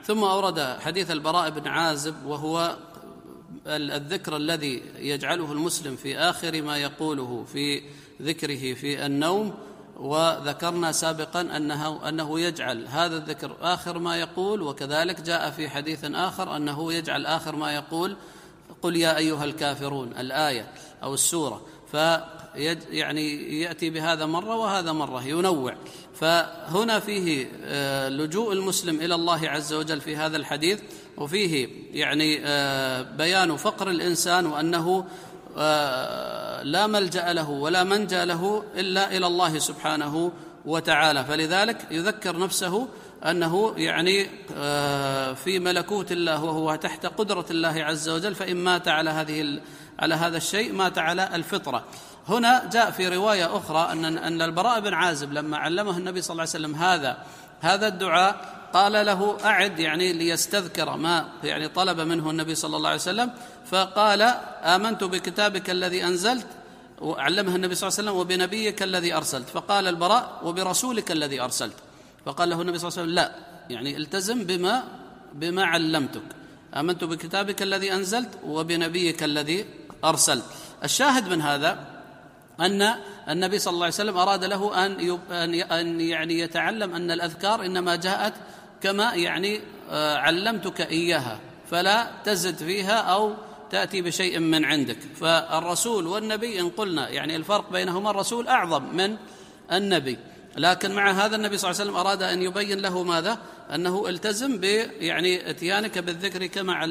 ثم أورد حديث البراء بن عازب، وهو الذكر الذي يجعله المسلم في آخر ما يقوله في ذكره في النوم. وذكرنا سابقا أنه يجعل هذا الذكر آخر ما يقول، وكذلك جاء في حديث آخر أنه يجعل آخر ما يقول قل يا أيها الكافرون الآية أو السورة، يعني يأتي بهذا مرة وهذا مرة، ينوع. فهنا فيه لجوء المسلم إلى الله عز وجل في هذا الحديث، وفيه يعني بيان فقر الإنسان، وأنه لا ملجأ له ولا منجا له إلا إلى الله سبحانه وتعالى. فلذلك يذكر نفسه أنه يعني في ملكوت الله وهو تحت قدرة الله عز وجل، فإن مات على هذا الشيء مات على الفطرة. هنا جاء في رواية أخرى أن البراء بن عازب لما علمه النبي صلى الله عليه وسلم هذا الدعاء قال له أعد، يعني ليستذكر ما يعني طلب منه النبي صلى الله عليه وسلم، فقال آمنت بكتابك الذي أنزلت، وعلمه النبي صلى الله عليه وسلم وبنبيك الذي أرسلت، فقال البراء وبرسولك الذي أرسلت، فقال له النبي صلى الله عليه وسلم لا، يعني التزم بما علمتك، آمنت بكتابك الذي أنزلت وبنبيك الذي أرسلت. الشاهد من هذا أن النبي صلى الله عليه وسلم أراد له أن يعني يتعلم أن الأذكار إنما جاءت كما يعني علمتك إياها، فلا تزد فيها أو تأتي بشيء من عندك. فالرسول والنبي إن قلنا يعني الفرق بينهما، الرسول أعظم من النبي، لكن مع هذا النبي صلى الله عليه وسلم أراد أن يبين له ماذا؟ أنه التزم يعني اتيانك بالذكر كما